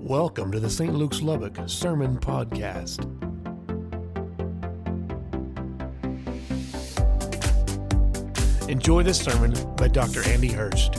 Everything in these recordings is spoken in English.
Welcome to the St. Luke's Lubbock Sermon Podcast. Enjoy this sermon by Dr. Andy Hurst.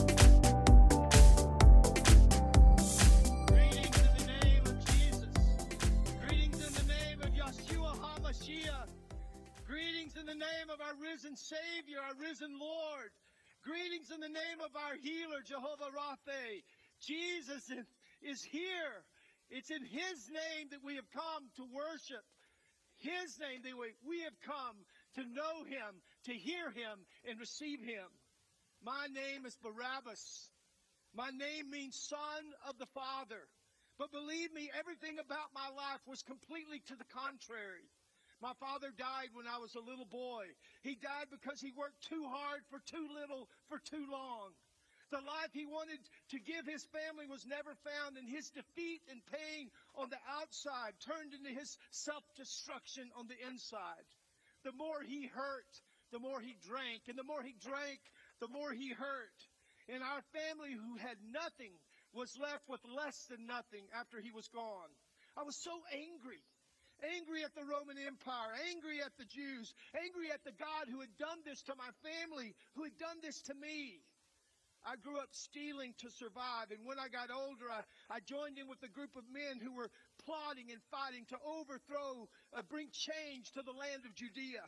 Greetings in the name of Jesus. Greetings in the name of Yeshua HaMashiach. Greetings in the name of our risen Savior, our risen Lord. Greetings in the name of our healer, Jehovah Rapha. Jesus is here. It's in His name that we have come to worship. His name that we have come to know Him, to hear Him, and receive Him. My name is Barabbas. My name means son of the Father. But believe me, everything about my life was completely to the contrary. My father died when I was a little boy. He died because he worked too hard for too little for too long. The life he wanted to give his family was never found, and his defeat and pain on the outside turned into his self-destruction on the inside. The more he hurt, the more he drank, and the more he drank, the more he hurt. And our family, who had nothing, was left with less than nothing after he was gone. I was so angry. Angry at the Roman Empire, angry at the Jews, angry at the God who had done this to my family, who had done this to me. I grew up stealing to survive, and when I got older, I joined in with a group of men who were plotting and fighting to overthrow, bring change to the land of Judea.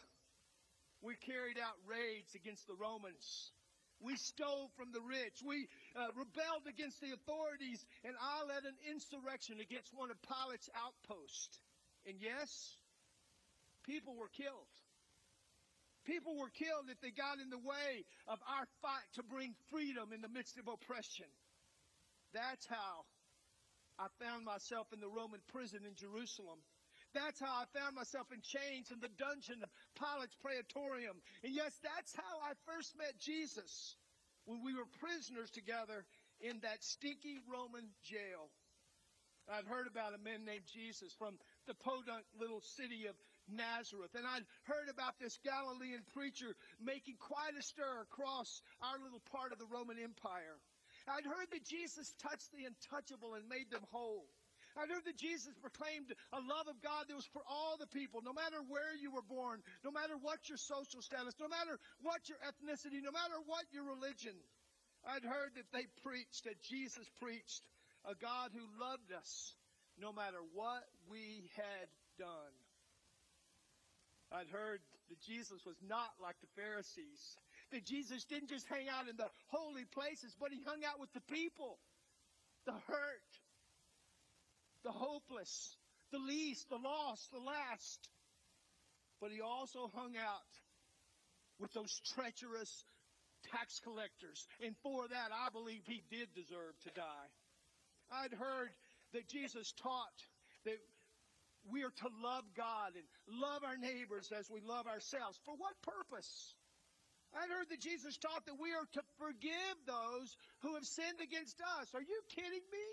We carried out raids against the Romans. We stole from the rich. We rebelled against the authorities, and I led an insurrection against one of Pilate's outposts. And yes, people were killed. People were killed if they got in the way of our fight to bring freedom in the midst of oppression. That's how I found myself in the Roman prison in Jerusalem. That's how I found myself in chains in the dungeon of Pilate's Praetorium. And yes, that's how I first met Jesus, when we were prisoners together in that stinky Roman jail. I'd heard about a man named Jesus from the podunk little city of Nazareth. And I'd heard about this Galilean preacher making quite a stir across our little part of the Roman Empire. I'd heard that Jesus touched the untouchable and made them whole. I'd heard that Jesus proclaimed a love of God that was for all the people, no matter where you were born, no matter what your social status, no matter what your ethnicity, no matter what your religion. I'd heard that that Jesus preached a God who loved us no matter what we had done. I'd heard that Jesus was not like the Pharisees, that Jesus didn't just hang out in the holy places, but he hung out with the people, the hurt, the hopeless, the least, the lost, the last. But he also hung out with those treacherous tax collectors, and for that I believe he did deserve to die. I'd heard that Jesus taught that we are to love God and love our neighbors as we love ourselves. For what purpose? I'd heard that Jesus taught that we are to forgive those who have sinned against us. Are you kidding me?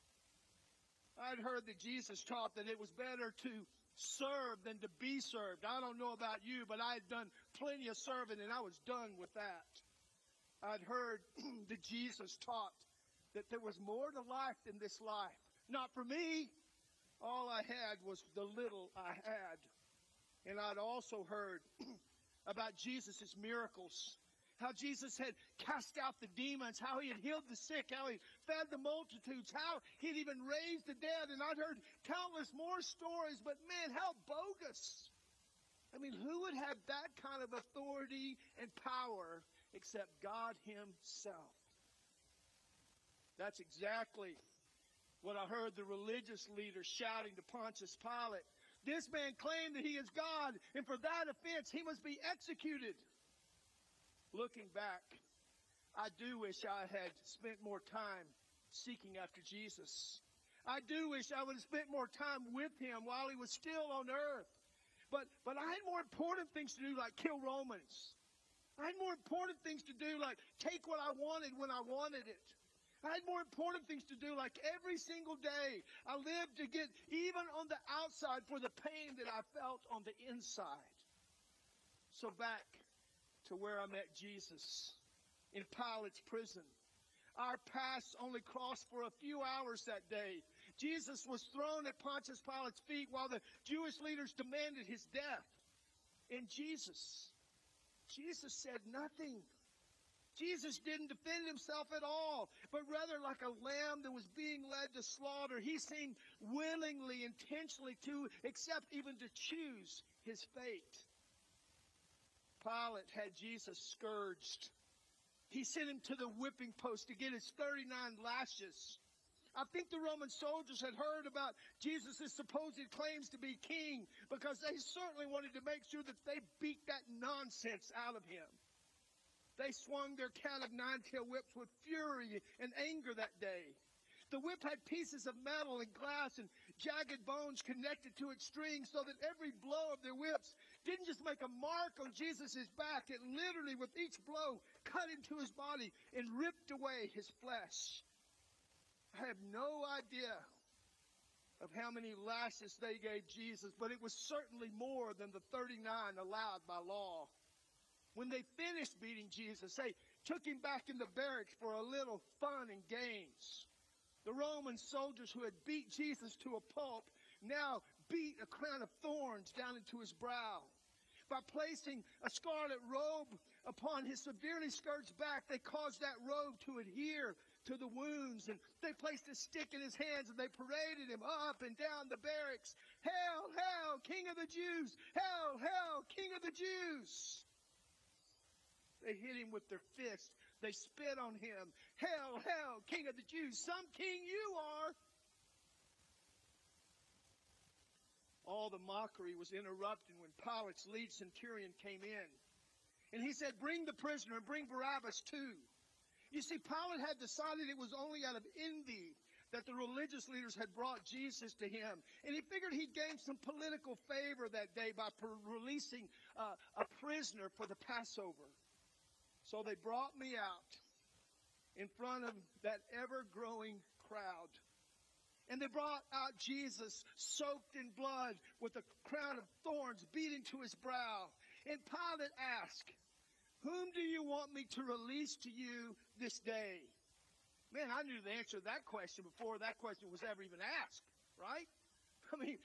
I'd heard that Jesus taught that it was better to serve than to be served. I don't know about you, but I had done plenty of serving and I was done with that. I'd heard that Jesus taught that there was more to life than this life. Not for me. All I had was the little I had. And I'd also heard about Jesus' miracles. How Jesus had cast out the demons, how he had healed the sick, how he fed the multitudes, how he'd even raised the dead. And I'd heard countless more stories, but man, how bogus. I mean, who would have that kind of authority and power except God himself? That's exactly what I heard the religious leaders shouting to Pontius Pilate. This man claimed that he is God, and for that offense he must be executed. Looking back, I do wish I had spent more time seeking after Jesus. I do wish I would have spent more time with him while he was still on earth. But I had more important things to do, like kill Romans. I had more important things to do, like take what I wanted when I wanted it. I had more important things to do, like every single day I lived to get even on the outside for the pain that I felt on the inside. So back to where I met Jesus, in Pilate's prison. Our paths only crossed for a few hours that day. Jesus was thrown at Pontius Pilate's feet while the Jewish leaders demanded his death. And Jesus said nothing. Jesus didn't defend himself at all, but rather like a lamb that was being led to slaughter, he seemed willingly, intentionally to accept, even to choose his fate. Pilate had Jesus scourged. He sent him to the whipping post to get his 39 lashes. I think the Roman soldiers had heard about Jesus' supposed claims to be king because they certainly wanted to make sure that they beat that nonsense out of him. They swung their cat of nine-tail whips with fury and anger that day. The whip had pieces of metal and glass and jagged bones connected to its strings so that every blow of their whips didn't just make a mark on Jesus' back. It literally, with each blow, cut into his body and ripped away his flesh. I have no idea of how many lashes they gave Jesus, but it was certainly more than the 39 allowed by law. When they finished beating Jesus, they took him back in the barracks for a little fun and games. The Roman soldiers who had beat Jesus to a pulp now beat a crown of thorns down into his brow. By placing a scarlet robe upon his severely scourged back, they caused that robe to adhere to the wounds, and they placed a stick in his hands, and they paraded him up and down the barracks. Hail, hail, King of the Jews! Hail, hail, King of the Jews! They hit him with their fists. They spit on him. Hail, hail, King of the Jews! Some king you are! All the mockery was interrupted when Pilate's lead centurion came in. And he said, bring the prisoner and bring Barabbas too. You see, Pilate had decided it was only out of envy that the religious leaders had brought Jesus to him. And he figured he'd gain some political favor that day by releasing a prisoner for the Passover. So they brought me out in front of that ever-growing crowd. And they brought out Jesus soaked in blood with a crown of thorns beaten to his brow. And Pilate asked, whom do you want me to release to you this day? Man, I knew the answer to that question before that question was ever even asked, right? I mean,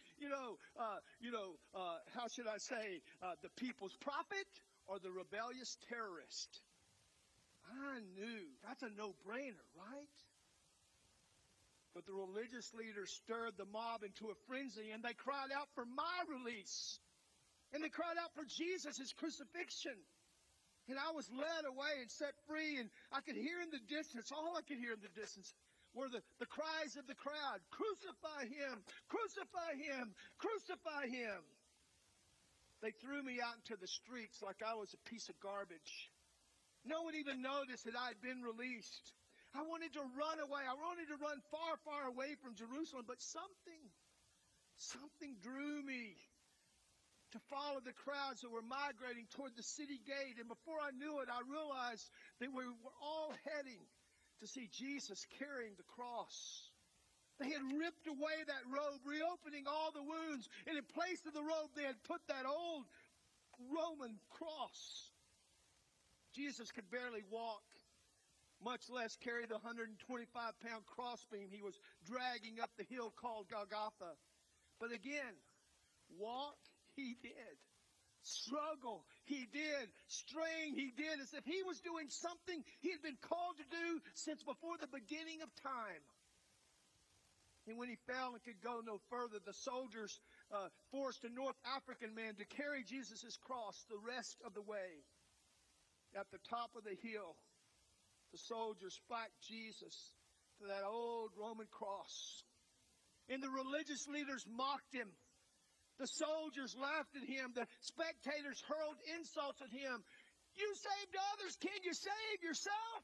how should I say, the people's prophet or the rebellious terrorist? I knew. That's a no-brainer, right? But the religious leaders stirred the mob into a frenzy, and they cried out for my release. And they cried out for Jesus' crucifixion. And I was led away and set free, and I could hear in the distance, all I could hear in the distance were the cries of the crowd, crucify him, crucify him, crucify him. They threw me out into the streets like I was a piece of garbage. No one even noticed that I had been released. I wanted to run away. I wanted to run far, far away from Jerusalem, but something drew me to follow the crowds that were migrating toward the city gate. And before I knew it, I realized that we were all heading to see Jesus carrying the cross. They had ripped away that robe, reopening all the wounds. And in place of the robe, they had put that old Roman cross. Jesus could barely walk, much less carry the 125-pound crossbeam he was dragging up the hill called Golgotha. But again, walk he did. Struggle he did. Strain he did, as if he was doing something he had been called to do since before the beginning of time. And when he fell and could go no further, the soldiers forced a North African man to carry Jesus' cross the rest of the way. At the top of the hill, the soldiers spiked Jesus to that old Roman cross. And the religious leaders mocked him. The soldiers laughed at him. The spectators hurled insults at him. You saved others. Can you save yourself?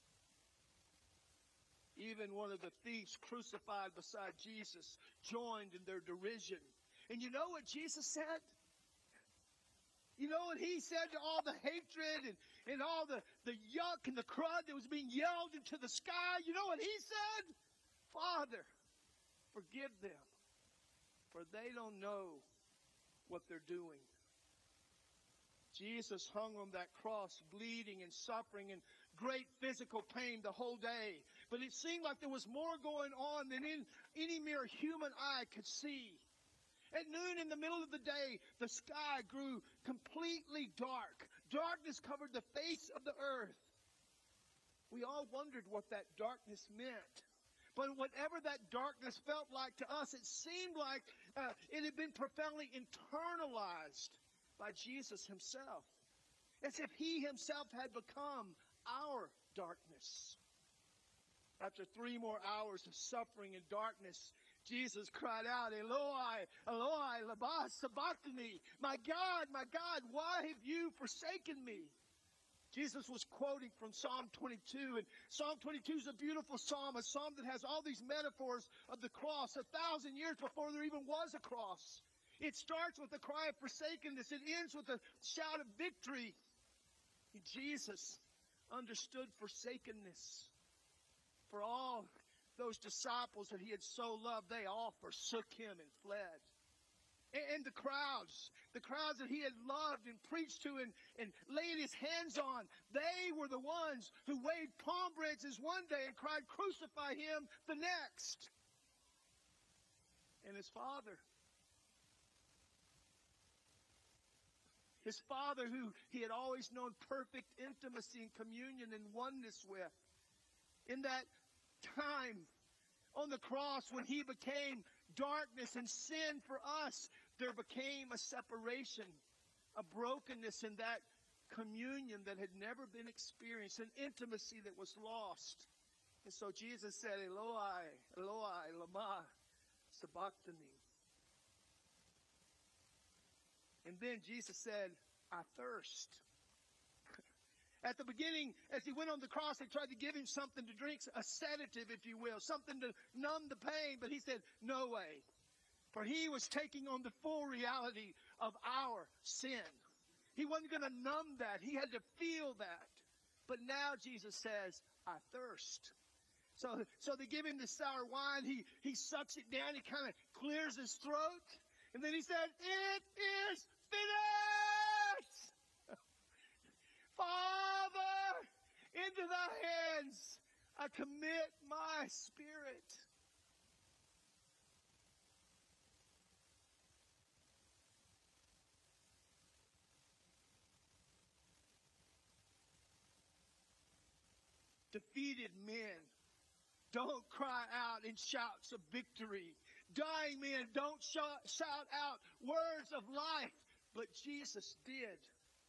Even one of the thieves crucified beside Jesus joined in their derision. And you know what Jesus said? You know what he said to all the hatred and all the yuck and the crud that was being yelled into the sky? You know what he said? Father, forgive them, for they don't know what they're doing. Jesus hung on that cross, bleeding and suffering in great physical pain the whole day. but it seemed like there was more going on than any mere human eye could see. At noon in the middle of the day, the sky grew completely dark. Darkness covered the face of the earth. We all wondered what that darkness meant. But whatever that darkness felt like to us, it seemed like it had been profoundly internalized by Jesus himself. As if he himself had become our darkness. After 3 more hours of suffering and darkness, Jesus cried out, Eloi, Eloi, lama sabachthani. My God, why have you forsaken me? Jesus was quoting from Psalm 22, and Psalm 22 is a beautiful psalm, a psalm that has all these metaphors of the cross 1,000 years before there even was a cross. It starts with a cry of forsakenness. It ends with a shout of victory. And Jesus understood forsakenness. For all those disciples that he had so loved, they all forsook him and fled. And the crowds that he had loved and preached to and laid his hands on, they were the ones who waved palm branches one day and cried, crucify him the next. And his father, who he had always known perfect intimacy and communion and oneness with, in that time on the cross when he became darkness and sin for us, there became a separation, a brokenness in that communion that had never been experienced, an intimacy that was lost. And so Jesus said, Eloi, Eloi, lama sabachthani. And then Jesus said, I thirst. At the beginning, as he went on the cross, they tried to give him something to drink, a sedative, if you will, something to numb the pain. But he said, no way. For he was taking on the full reality of our sin. He wasn't going to numb that. He had to feel that. But now Jesus says, I thirst. So they give him the sour wine. He sucks it down. He kind of clears his throat. And then he said, it is finished. Father, into thy hands I commit my spirit. Defeated men don't cry out in shouts of victory. Dying men don't shout out words of life, but Jesus did.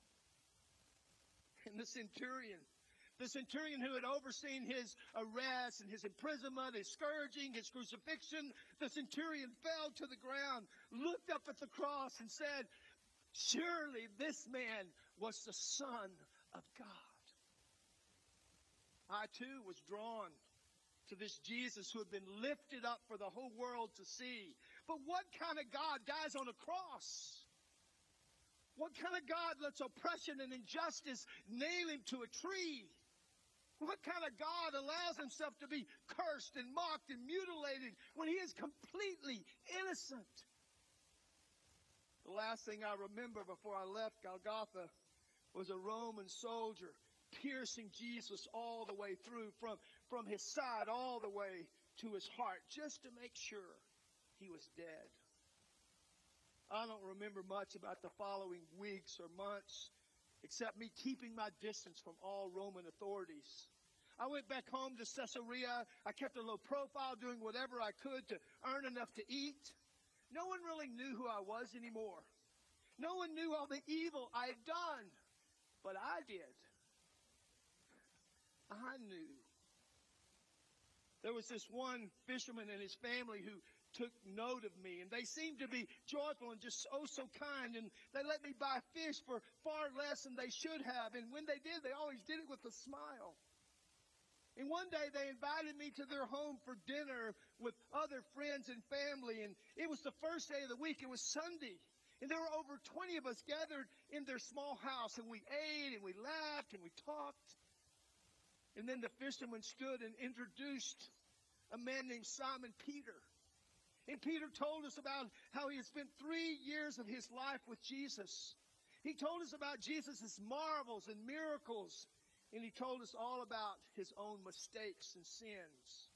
And the centurion who had overseen his arrest and his imprisonment, his scourging, his crucifixion, the centurion fell to the ground, looked up at the cross and said, surely this man was the Son of God. I too was drawn to this Jesus who had been lifted up for the whole world to see. But what kind of God dies on a cross? What kind of God lets oppression and injustice nail him to a tree? What kind of God allows himself to be cursed and mocked and mutilated when he is completely innocent? The last thing I remember before I left Golgotha was a Roman soldier piercing Jesus all the way through, from his side all the way to his heart, just to make sure he was dead. I don't remember much about the following weeks or months, except me keeping my distance from all Roman authorities. I went back home to Caesarea. I kept a low profile, doing whatever I could to earn enough to eat. No one really knew who I was anymore. No one knew all the evil I had done, but I did. I knew. There was this one fisherman and his family who took note of me, and they seemed to be joyful and just so kind, and they let me buy fish for far less than they should have, and when they did, they always did it with a smile. And one day they invited me to their home for dinner with other friends and family, and it was the first day of the week. It was Sunday, and there were over 20 of us gathered in their small house, and we ate and we laughed and we talked. And then the fisherman stood and introduced a man named Simon Peter. And Peter told us about how he had spent 3 years of his life with Jesus. He told us about Jesus' marvels and miracles. And he told us all about his own mistakes and sins.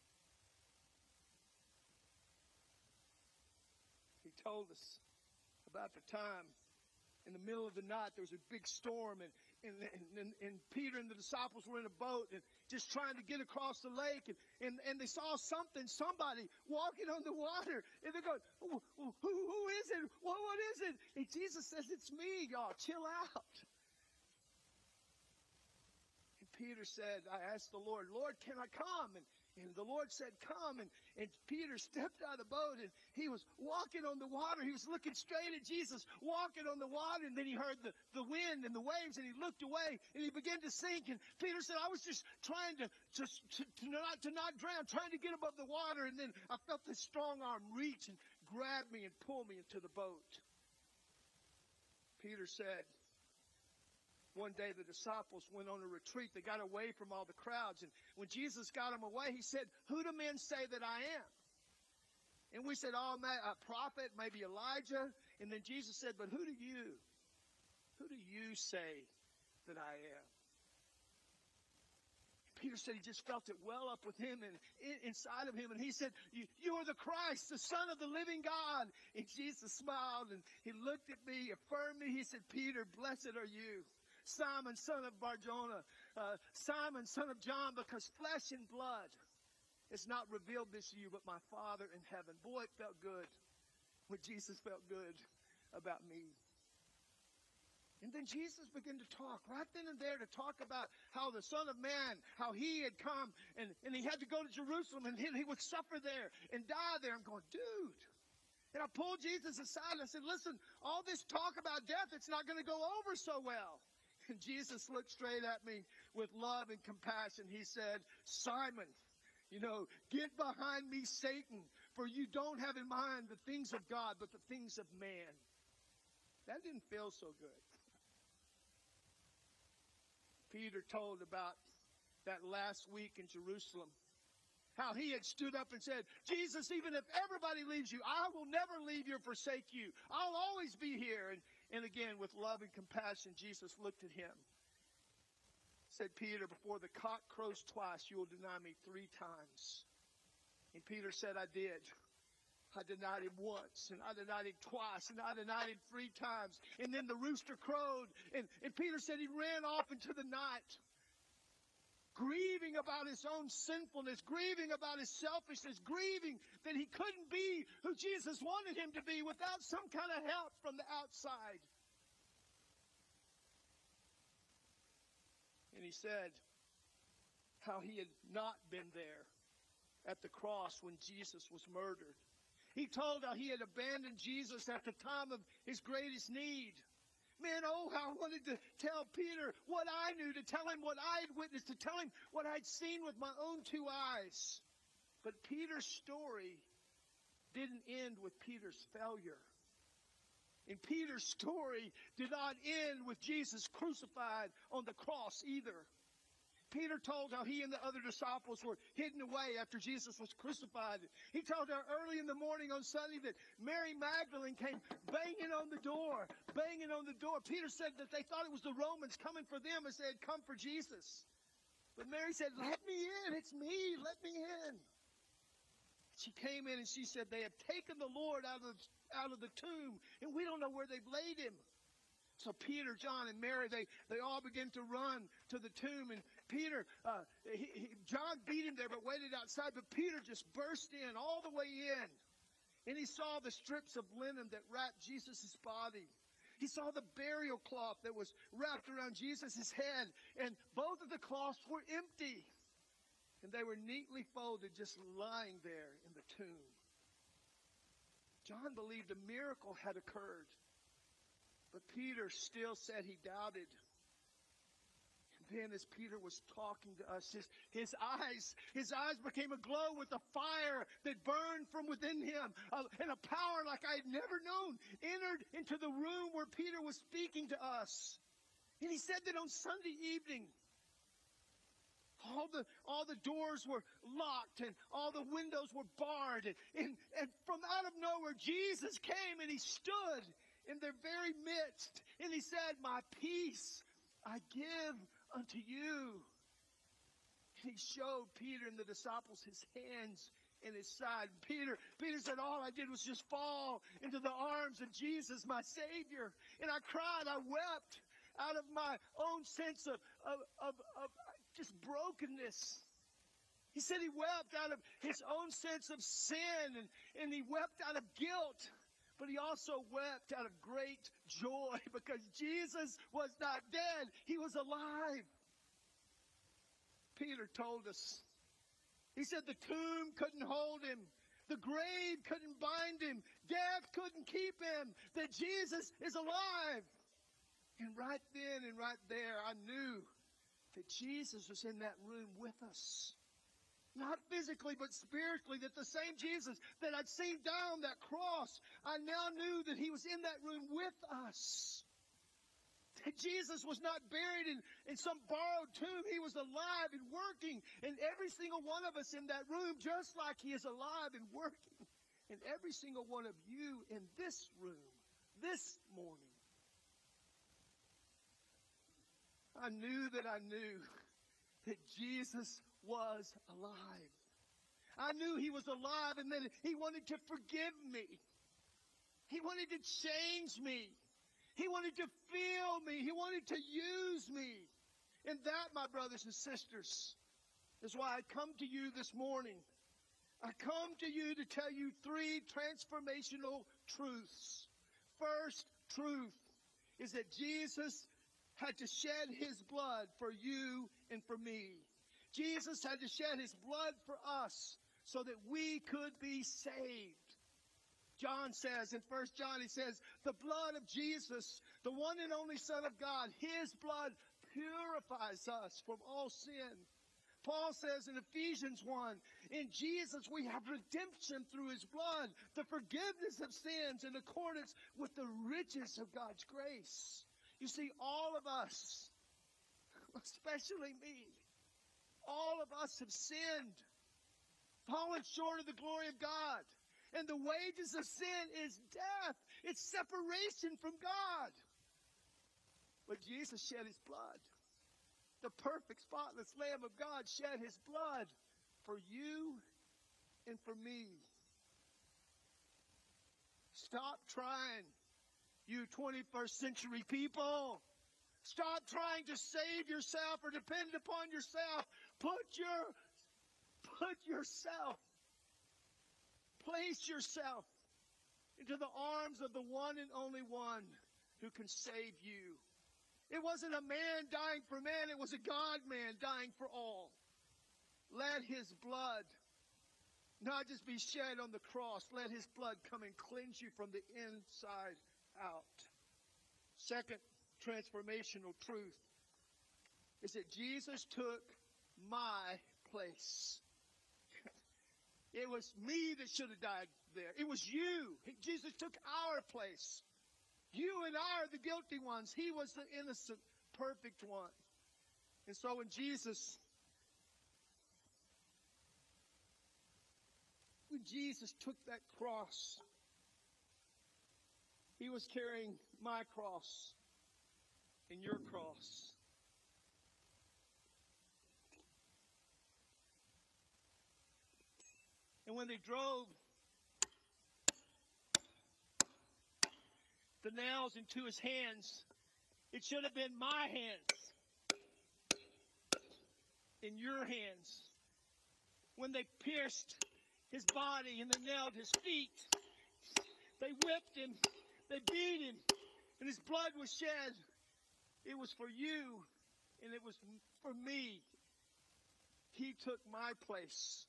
He told us about the time in the middle of the night there was a big storm, and Peter and the disciples were in a boat and just trying to get across the lake, and they saw somebody walking on the water, and they're going, who is it? What is it? And Jesus says, it's me, y'all, chill out. And Peter said, I asked the Lord, can I come? And the Lord said, come. And Peter stepped out of the boat, and he was walking on the water. He was looking straight at Jesus, walking on the water. And then he heard the wind and the waves, and he looked away, and he began to sink. And Peter said, I was just trying to not drown, trying to get above the water. And then I felt this strong arm reach and grab me and pull me into the boat. Peter said, one day the disciples went on a retreat. They got away from all the crowds. And when Jesus got them away, he said, who do men say that I am? And we said, a prophet, maybe Elijah. And then Jesus said, but who do you say that I am? Peter said he just felt it well up with him and inside of him. And he said, you are the Christ, the Son of the living God. And Jesus smiled and he looked at me, affirmed me. He said, Peter, blessed are you, Simon, son of Barjona, Simon, son of John, because flesh and blood has not revealed this to you, but my Father in heaven. Boy, it felt good when Jesus felt good about me. And then Jesus began to talk right then and there to talk about how the Son of Man, how he had come and he had to go to Jerusalem and he would suffer there and die there. I'm going, dude. And I pulled Jesus aside and I said, listen, all this talk about death, it's not going to go over so well. And Jesus looked straight at me with love and compassion. He said, Simon, get behind me, Satan, for you don't have in mind the things of God, but the things of man. That didn't feel so good. Peter told about that last week in Jerusalem, how he had stood up and said, Jesus, even if everybody leaves you, I will never leave you or forsake you. I'll always be here. And again, with love and compassion, Jesus looked at him. Said, Peter, before the cock crows twice, you will deny me 3 times. And Peter said, I did. I denied him once, and I denied him twice, and I denied him 3 times. And then the rooster crowed, and Peter said he ran off into the night, grieving about his own sinfulness, grieving about his selfishness, grieving that he couldn't be who Jesus wanted him to be without some kind of help from the outside. And he said how he had not been there at the cross when Jesus was murdered. He told how he had abandoned Jesus at the time of his greatest need. Man, how I wanted to tell Peter what I knew, to tell him what I had witnessed, to tell him what I'd seen with my own 2 eyes. But Peter's story didn't end with Peter's failure. And Peter's story did not end with Jesus crucified on the cross either. Peter told how he and the other disciples were hidden away after Jesus was crucified. He told how early in the morning on Sunday that Mary Magdalene came banging on the door. Peter said that they thought it was the Romans coming for them as they had come for Jesus. But Mary said, let me in. It's me. Let me in. She came in and she said, they have taken the Lord out of the tomb, and we don't know where they've laid him. So Peter, John, and Mary, they all began to run to the tomb. And Peter, John beat him there but waited outside. But Peter just burst in, all the way in. And he saw the strips of linen that wrapped Jesus' body. He saw the burial cloth that was wrapped around Jesus' head. And both of the cloths were empty. And they were neatly folded, just lying there in the tomb. John believed a miracle had occurred. But Peter still said he doubted. And then as Peter was talking to us, his eyes became aglow with a fire that burned from within him. And a power like I had never known entered into the room where Peter was speaking to us. And he said that on Sunday evening, all the doors were locked and all the windows were barred. And from out of nowhere, Jesus came and he stood in their very midst. And he said, my peace I give unto you. And he showed Peter and the disciples his hands and his side. Peter said, all I did was just fall into the arms of Jesus, my Savior. And I cried, I wept out of my own sense of just brokenness. He said he wept out of his own sense of sin, and he wept out of guilt. But he also wept out of great joy because Jesus was not dead. He was alive. Peter told us. He said the tomb couldn't hold him. The grave couldn't bind him. Death couldn't keep him. That Jesus is alive. And right then and right there, I knew that Jesus was in that room with us. Not physically, but spiritually, that the same Jesus that I'd seen down that cross, I now knew that he was in that room with us. That Jesus was not buried in some borrowed tomb. He was alive and working in every single one of us in that room, just like he is alive and working in every single one of you in this room this morning. I knew that Jesus was alive. I knew he was alive, and that he wanted to forgive me. He wanted to change me. He wanted to fill me. He wanted to use me. And that, my brothers and sisters, is why I come to you this morning. I come to you to tell you 3 transformational truths. First truth is that Jesus had to shed his blood for you and for me. Jesus had to shed his blood for us so that we could be saved. John says in 1 John, he says, the blood of Jesus, the one and only Son of God, his blood purifies us from all sin. Paul says in Ephesians 1, in Jesus we have redemption through his blood, the forgiveness of sins in accordance with the riches of God's grace. You see, all of us, especially me, all of us have sinned, fallen short of the glory of God. And the wages of sin is death. It's separation from God. But Jesus shed his blood. The perfect, spotless Lamb of God shed his blood for you and for me. Stop trying, you 21st century people. Stop trying to save yourself or depend upon yourself. Place yourself into the arms of the one and only one who can save you. It wasn't a man dying for man, it was a God-man dying for all. Let his blood not just be shed on the cross, let his blood come and cleanse you from the inside out. Second transformational truth is that Jesus took my place. It was me that should have died there. It was you. Jesus took our place. You and I are the guilty ones. He was the innocent, perfect one. And so when Jesus took that cross, he was carrying my cross and your cross. And when they drove the nails into his hands, it should have been my hands in your hands. When they pierced his body and they nailed his feet, they whipped him, they beat him, and his blood was shed. It was for you, and it was for me. He took my place.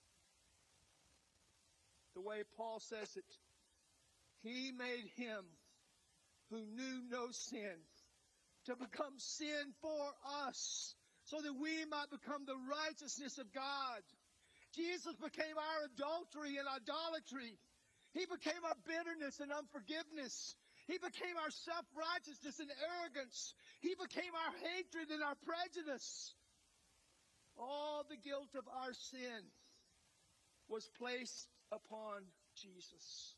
The way Paul says it, he made him who knew no sin to become sin for us so that we might become the righteousness of God. Jesus became our adultery and idolatry. He became our bitterness and unforgiveness. He became our self-righteousness and arrogance. He became our hatred and our prejudice. All the guilt of our sin was placed upon Jesus.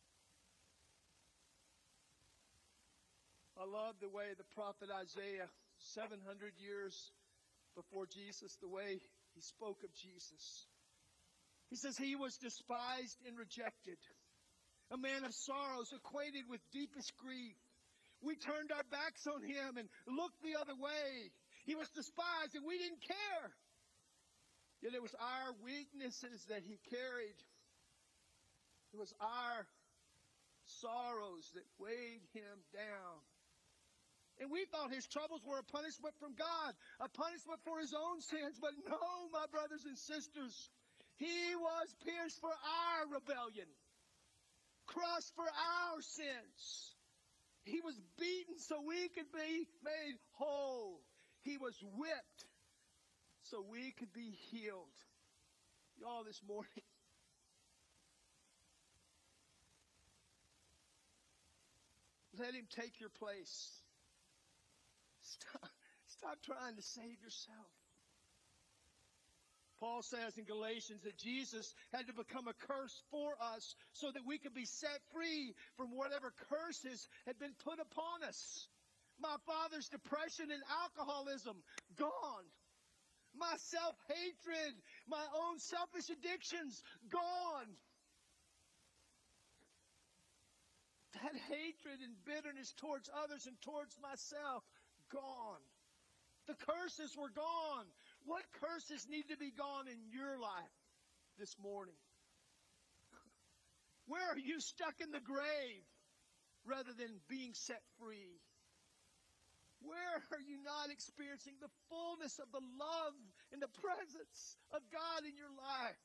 I love the way the prophet Isaiah, 700 years before Jesus, the way he spoke of Jesus. He says he was despised and rejected, a man of sorrows, acquainted with deepest grief. We turned our backs on him and looked the other way. He was despised and we didn't care. Yet it was our weaknesses that he carried. It was our sorrows that weighed him down. And we thought his troubles were a punishment from God, a punishment for his own sins. But no, my brothers and sisters, he was pierced for our rebellion, crushed for our sins. He was beaten so we could be made whole. He was whipped so we could be healed. Y'all, this morning, let him take your place. Stop trying to save yourself. Paul says in Galatians that Jesus had to become a curse for us so that we could be set free from whatever curses had been put upon us. My father's depression and alcoholism, gone. My self-hatred, my own selfish addictions, gone. That hatred and bitterness towards others and towards myself, gone. The curses were gone. What curses need to be gone in your life this morning? Where are you stuck in the grave rather than being set free? Where are you not experiencing the fullness of the love and the presence of God in your life?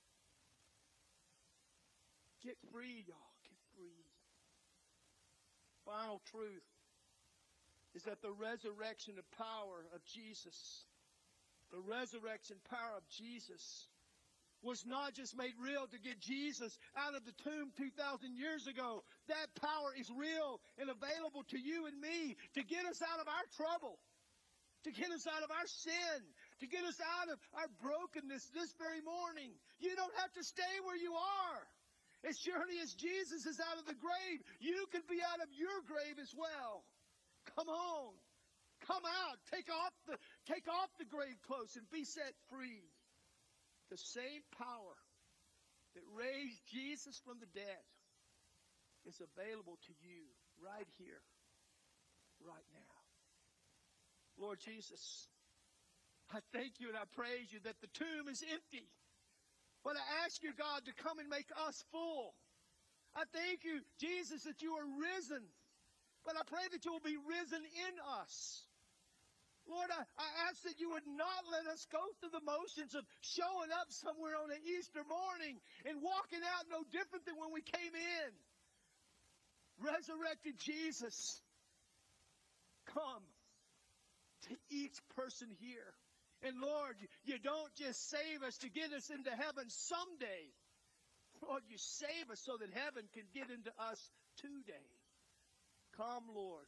Get free, y'all. Get free. Final truth is that the resurrection of power of Jesus, the resurrection power of Jesus, was not just made real to get Jesus out of the tomb 2,000 years ago. That power is real and available to you and me to get us out of our trouble, to get us out of our sin, to get us out of our brokenness this very morning. You don't have to stay where you are. As surely as Jesus is out of the grave, you can be out of your grave as well. Come on. Come out. Take off the grave clothes and be set free. The same power that raised Jesus from the dead is available to you right here, right now. Lord Jesus, I thank you and I praise you that the tomb is empty. But I ask you, God, to come and make us full. I thank you, Jesus, that you are risen. But I pray that you will be risen in us. Lord, I ask that you would not let us go through the motions of showing up somewhere on an Easter morning and walking out no different than when we came in. Resurrected Jesus, come to each person here. And Lord, you don't just save us to get us into heaven someday. Lord, you save us so that heaven can get into us today. Come, Lord.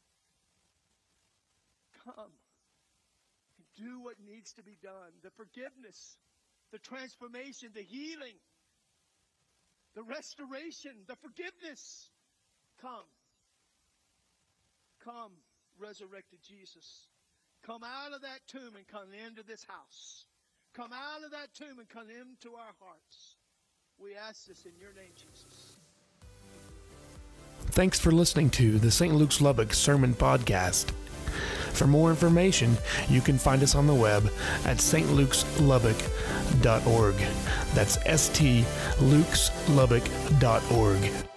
Come and do what needs to be done. The forgiveness, the transformation, the healing, the restoration, the forgiveness. Come. Come, resurrected Jesus. Come out of that tomb and come into this house. Come out of that tomb and come into our hearts. We ask this in your name, Jesus. Thanks for listening to the St. Luke's Lubbock Sermon Podcast. For more information, you can find us on the web at stlukes.lubbock.org. That's stlukes.lubbock.org.